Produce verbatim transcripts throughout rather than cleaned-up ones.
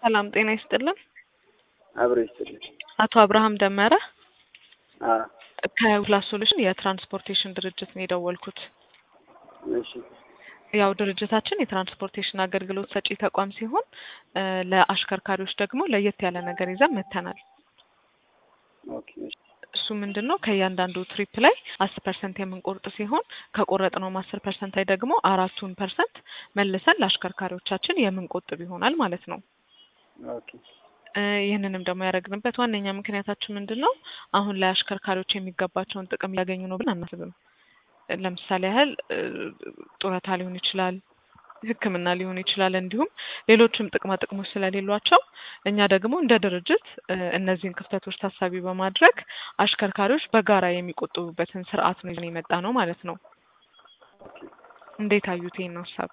ሰላም ጤና ይስጥልን። አብሮ ይስጥልን። አቶ አብርሃም ደመረ አ ከፕላስ ሶሉሽን የትራንስፖርቴሽን ድርጅት ነው የደወልኩት። እሺ ያው ድርጅታችን የትራንስፖርቴሽን አገልግሎት ሰጪ ተቋም ሲሆን ለአሽከርካሪዎች ደግሞ ለየት ያለ ነገር ይዘን መተናል። ኦኬ እሱ ምንድነው ከእያንዳንዱ ትሪፕ ላይ አስር ፐርሰንት የምንቆርጥ ሲሆን ከቆረጥነው አስር ፐርሰንት ላይ ደግሞ አራቱን ፐርሰንት መልሰን ለአሽከርካሪዎቻችን የምንቆጥብ ይሆናል ማለት ነው። ኦኬ ይህንንም ደግሞ ያደረግንበት ዋነኛ ምክንያታችን ምንድነው አሁን ላይ አሽከርካሪዎች የሚገባቸውን ጥቅም ያገኙ ነው ብለን አናስብም። ለምሳሌ ያህል ጡረታ ሊሆን ይችላል፣ ሕክምና ሊሆን ይችላል፣ እንዲሁም ሌሎችም ጥቅማ ጥቅሞች ስለሌሏቸው እኛ ደግሞ እንደ ድርጅት እነዚህን ክፍተቶች ታሳቢ በማድረግ አሽከርካሪዎች በጋራ የሚቆጥቡበትን ስርዓት ነው ይዘን የመጣ ነው ማለት ነው። እንዴት አዩት ይሄን ሀሳብ?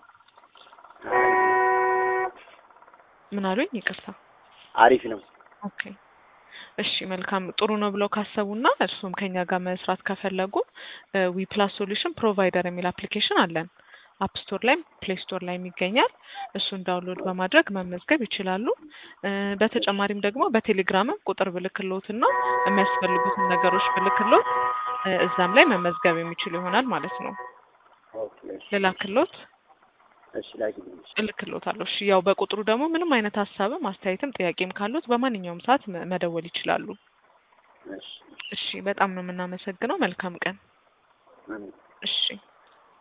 ምን አሉኝ? ይቅርታ። አሪፍ ነው። ኦኬ እሺ መልካም ጥሩ ነው ብለው ካሰቡና እርሱም ከኛ ጋር መስራት ከፈለጉ ዊ ፕላስ ሶሉሽን ፕሮቫይደር የሚል አፕሊኬሽን አለን። አፕ ስቶር ላይ ፕሌይ ስቶር ላይ ይገኛል። እሱን ዳውንሎድ በማድረግ መመዝገብ ይችላሉ። በተጨማሪም ደግሞ በቴሌግራም ቁጥር ብልክሎትና የሚያስፈልጉትን ነገሮች ብልክሎት እዛም ላይ መመዝገብ የሚችሉ ይሆናል ማለት ነው። ኦኬ ልላክሎት? እሺ ላኪልኝ። እልክሎታለሁ። እሺ ያው በቁጥሩ ደግሞ ምንም አይነት ሀሳብም አስተያየትም ጥያቄም ካሉት በማንኛውም ሰዓት መደወል ይችላሉ። እሺ እሺ በጣም ነው የምናመሰግነው። መልካም ቀን። አሜን። እሺ